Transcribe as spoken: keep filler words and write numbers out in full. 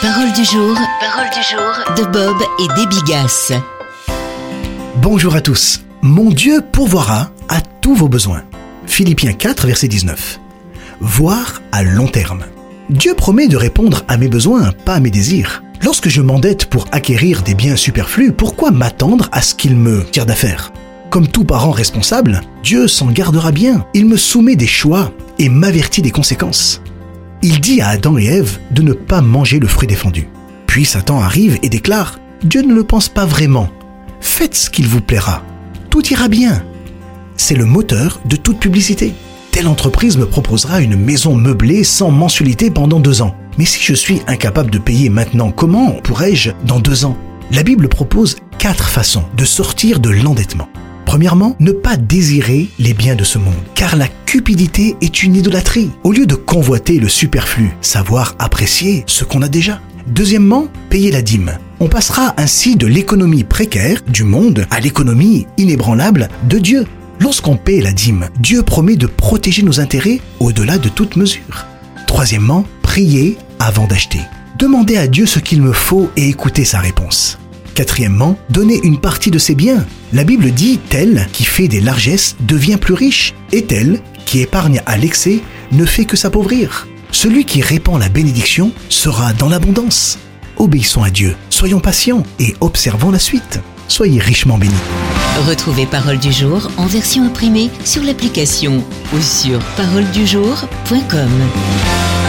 Parole du jour, parole du jour de Bob et des Bigasses. Bonjour à tous. Mon Dieu pourvoira à tous vos besoins. Philippiens quatre, verset dix-neuf. Voir à long terme. Dieu promet de répondre à mes besoins, pas à mes désirs. Lorsque je m'endette pour acquérir des biens superflus, pourquoi m'attendre à ce qu'il me tire d'affaire ? Comme tout parent responsable, Dieu s'en gardera bien. Il me soumet des choix et m'avertit des conséquences. Il dit à Adam et Ève de ne pas manger le fruit défendu. Puis Satan arrive et déclare « Dieu ne le pense pas vraiment. Faites ce qu'il vous plaira. Tout ira bien. » C'est le moteur de toute publicité. Telle entreprise me proposera une maison meublée sans mensualité pendant deux ans. Mais si je suis incapable de payer maintenant, comment pourrais-je dans deux ans ? La Bible propose quatre façons de sortir de l'endettement. Premièrement, ne pas désirer les biens de ce monde, car la cupidité est une idolâtrie. Au lieu de convoiter le superflu, savoir apprécier ce qu'on a déjà. Deuxièmement, payer la dîme. On passera ainsi de l'économie précaire du monde à l'économie inébranlable de Dieu. Lorsqu'on paie la dîme, Dieu promet de protéger nos intérêts au-delà de toute mesure. Troisièmement, prier avant d'acheter. Demandez à Dieu ce qu'il me faut et écoutez sa réponse. Quatrièmement, donner une partie de ses biens. La Bible dit « Tel qui fait des largesses devient plus riche, et tel qui épargne à l'excès ne fait que s'appauvrir. » Celui qui répand la bénédiction sera dans l'abondance. Obéissons à Dieu, soyons patients et observons la suite. Soyez richement bénis. Retrouvez Parole du jour en version imprimée sur l'application ou sur parole du jour point com.